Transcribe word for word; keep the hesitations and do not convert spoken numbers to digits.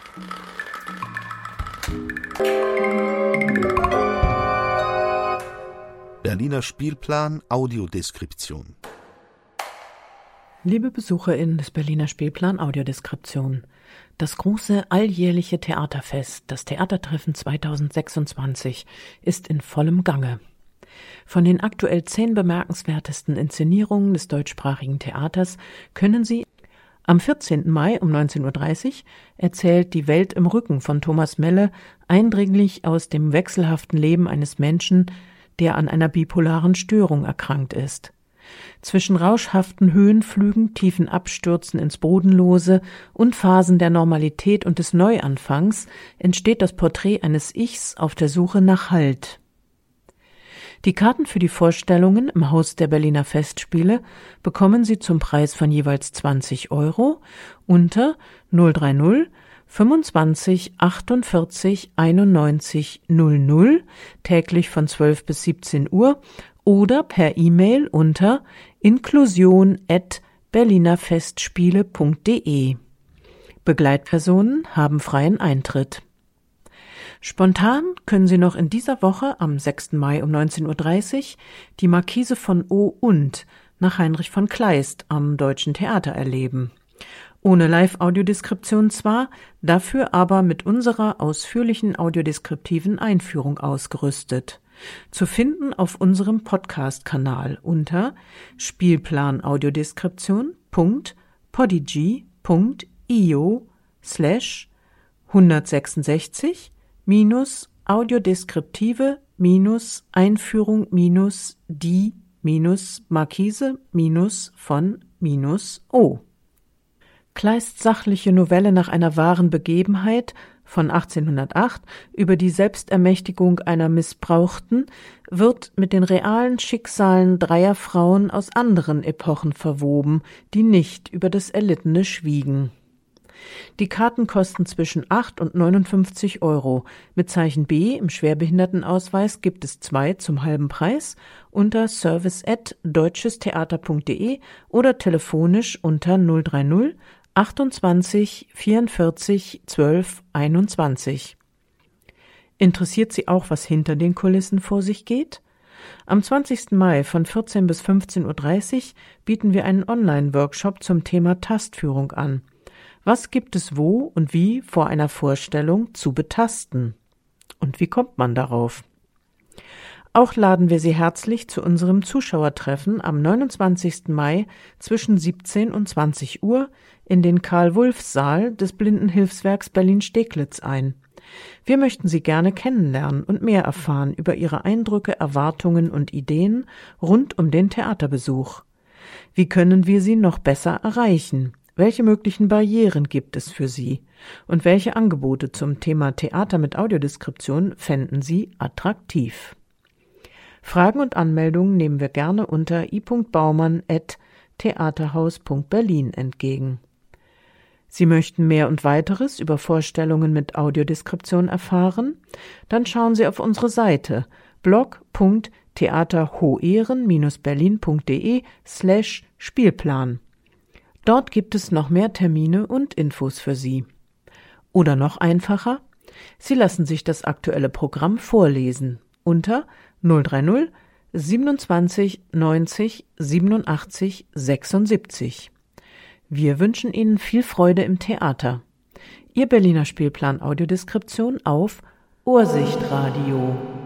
Berliner Spielplan Audiodeskription. Liebe BesucherInnen des Berliner Spielplan Audiodeskription, das große alljährliche Theaterfest, das Theatertreffen zweitausendsechsundzwanzig, ist in vollem Gange. Von den aktuell zehn bemerkenswertesten Inszenierungen des deutschsprachigen Theaters können Sie am vierzehnten Mai um neunzehn Uhr dreißig erzählt Die Welt im Rücken von Thomas Melle eindringlich aus dem wechselhaften Leben eines Menschen, der an einer bipolaren Störung erkrankt ist. Zwischen rauschhaften Höhenflügen, tiefen Abstürzen ins Bodenlose und Phasen der Normalität und des Neuanfangs entsteht das Porträt eines Ichs auf der Suche nach Halt. Die Karten für die Vorstellungen im Haus der Berliner Festspiele bekommen Sie zum Preis von jeweils zwanzig Euro unter null drei null fünfundzwanzig achtundvierzig einundneunzig null null, täglich von zwölf bis siebzehn Uhr, oder per E-Mail unter inklusion at berlinerfestspiele punkt de. Begleitpersonen haben freien Eintritt. Spontan können Sie noch in dieser Woche am sechsten Mai um neunzehn Uhr dreißig die Marquise von O und nach Heinrich von Kleist am Deutschen Theater erleben. Ohne Live-Audiodeskription zwar, dafür aber mit unserer ausführlichen audiodeskriptiven Einführung ausgerüstet. Zu finden auf unserem Podcast-Kanal unter spielplanaudiodeskription.podigy.io slash hundertsechsundsechzig minus audiodeskriptive minus Einführung minus die minus Marquise minus von minus O. Kleists sachliche Novelle nach einer wahren Begebenheit von achtzehnhundertacht über die Selbstermächtigung einer Missbrauchten wird mit den realen Schicksalen dreier Frauen aus anderen Epochen verwoben, die nicht über das Erlittene schwiegen. Die Karten kosten zwischen acht und neunundfünfzig Euro. Mit Zeichen B im Schwerbehindertenausweis gibt es zwei zum halben Preis unter service at deutschestheater punkt de oder telefonisch unter null drei null achtundzwanzig vierundvierzig zwölf einundzwanzig. Interessiert Sie auch, was hinter den Kulissen vor sich geht? Am zwanzigsten Mai von vierzehn bis fünfzehn Uhr dreißig bieten wir einen Online-Workshop zum Thema Tastführung an. Was gibt es wo und wie vor einer Vorstellung zu betasten? Und wie kommt man darauf? Auch laden wir Sie herzlich zu unserem Zuschauertreffen am neunundzwanzigsten Mai zwischen siebzehn und zwanzig Uhr in den Karl-Wulffs-Saal des Blindenhilfswerks Berlin-Steglitz ein. Wir möchten Sie gerne kennenlernen und mehr erfahren über Ihre Eindrücke, Erwartungen und Ideen rund um den Theaterbesuch. Wie können wir Sie noch besser erreichen? Welche möglichen Barrieren gibt es für Sie? Und welche Angebote zum Thema Theater mit Audiodeskription fänden Sie attraktiv? Fragen und Anmeldungen nehmen wir gerne unter i punkt baumann at theaterhaus punkt berlin entgegen. Sie möchten mehr und weiteres über Vorstellungen mit Audiodeskription erfahren? Dann schauen Sie auf unsere Seite blog punkt theaterhoehren berlin punkt de slash Spielplan. Dort gibt es noch mehr Termine und Infos für Sie. Oder noch einfacher, Sie lassen sich das aktuelle Programm vorlesen unter null drei null siebenundzwanzig neunzig siebenundachtzig sechsundsiebzig. Wir wünschen Ihnen viel Freude im Theater. Ihr Berliner Spielplan Audiodeskription auf Ohrsichtradio.